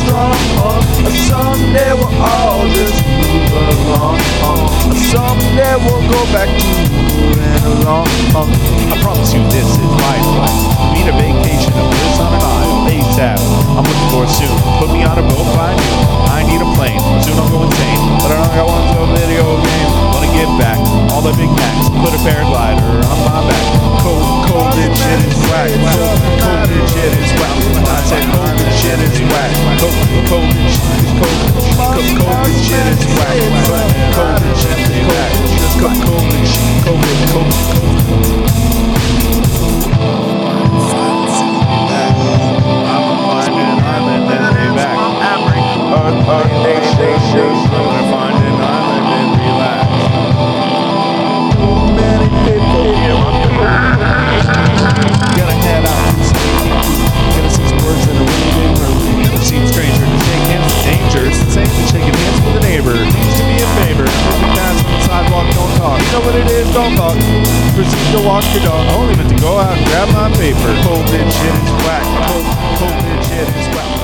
strong. Someday we'll all just move along. Someday we'll go back to moving along. I promise you this is life. Need a vacation of bliss on an isle ASAP. I'm looking for it soon. Put me on a boat by noon. I need a plane. Soon I'll go insane. But I don't got one to a video game. Wanna give back all the big Macs. Put a paraglider on my back. COVID shit is whack. COVID shit is whack. I said COVID shit is whack. COVID shit is COVID shit is whack. COVID shit is whack. COVID shit, COVID. Don't talk. Proceed to walk your dog. Only meant to go out and grab my paper. COVID shit is whack. COVID shit is whack.